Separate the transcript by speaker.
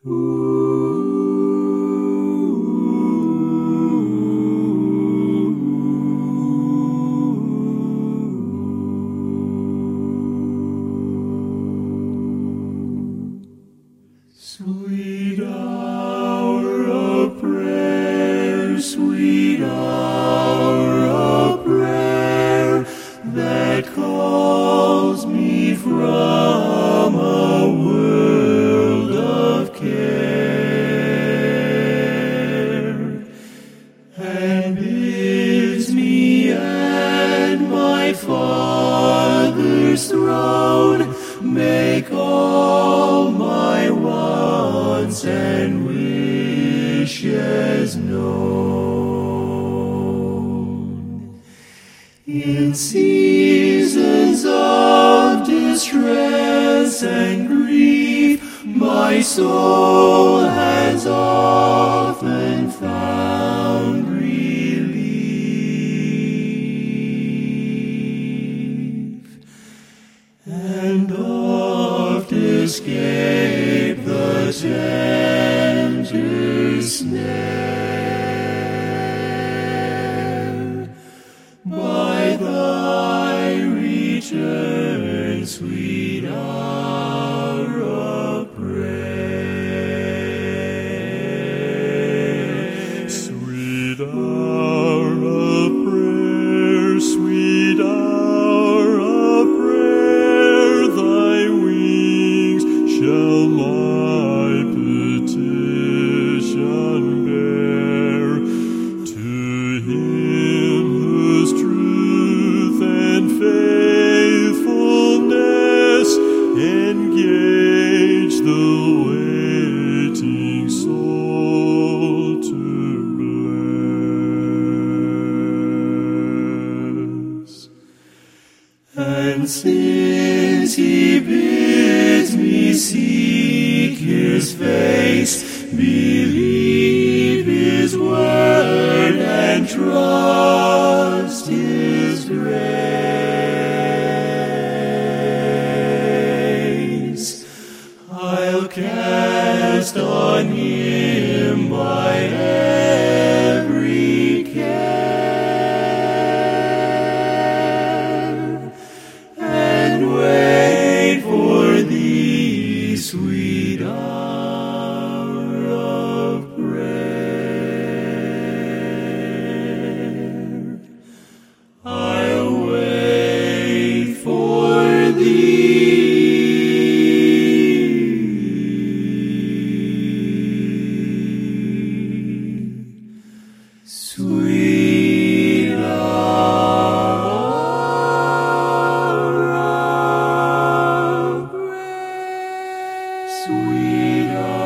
Speaker 1: Sweet hour of prayer, sweet hour of prayer, that calls me from a world of care, and bids me at my Father's throne make all my wants and wishes known. In seasons of distress and grief, my soul has often found relief, and oft escape the tempter's snare. By thy return, sweet hour of prayer, sweet hour of prayer, sweet hour of prayer, thy wings shall my petition bear. To him whose truth and faithfulness engage the waiting soul to bless. And since he bids me seek his face, believe his word, and trust his grace, I'll cast on him my every care, and wait for thee, sweet hour of prayer. I'll wait for thee, sweet hour of prayer, sweet hour.